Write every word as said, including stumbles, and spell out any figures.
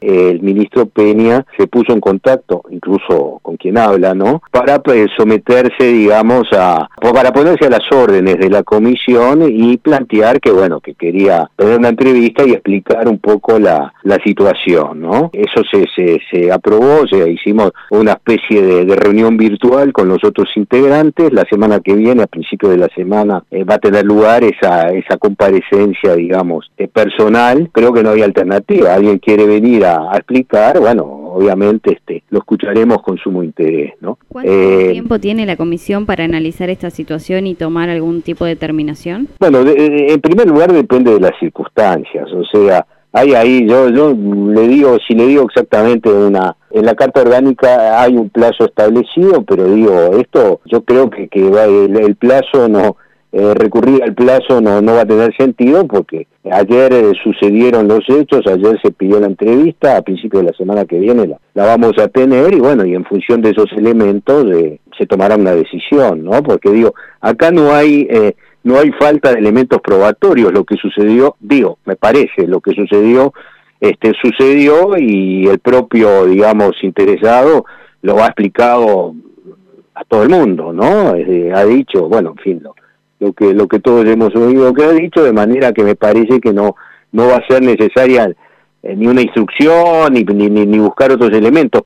el ministro Peña se puso en contacto, incluso con quien habla, ¿no?, para pues, someterse, digamos, a para ponerse a las órdenes de la comisión y plantear que, bueno, que quería tener una entrevista y explicar un poco la, la situación, ¿no? Eso se, se, se aprobó, se hicimos una especie de, de reunión virtual con los otros integrantes. La semana que viene, a principios de la semana, eh, va a tener lugar esa, esa comparecencia, digamos, eh, personal. Creo que no hay alternativa. Alguien quiere venir a, a explicar, bueno, obviamente este, lo escucharemos con sumo interés, ¿no? ¿Cuánto eh, tiempo tiene la comisión para analizar esta situación y tomar algún tipo de determinación? Bueno, de, de, en primer lugar depende de las circunstancias, o sea, hay ahí, yo yo le digo, si le digo exactamente una, en la Carta Orgánica hay un plazo establecido, pero digo, esto, yo creo que, que va, el, el plazo no, eh, recurrir al plazo no, no va a tener sentido, porque ayer eh, sucedieron los hechos, ayer se pidió la entrevista, a principios de la semana que viene la, la vamos a tener, y bueno, y en función de esos elementos eh, se tomará una decisión, ¿no? Porque digo, acá no hay... Eh, no hay falta de elementos probatorios. Lo que sucedió, digo, me parece, lo que sucedió, este, sucedió y el propio, digamos, interesado lo ha explicado a todo el mundo, ¿no? Eh, ha dicho, bueno, en fin, lo, lo que lo que todos hemos oído que ha dicho, de manera que me parece que no no va a ser necesaria eh, ni una instrucción ni, ni, ni buscar otros elementos.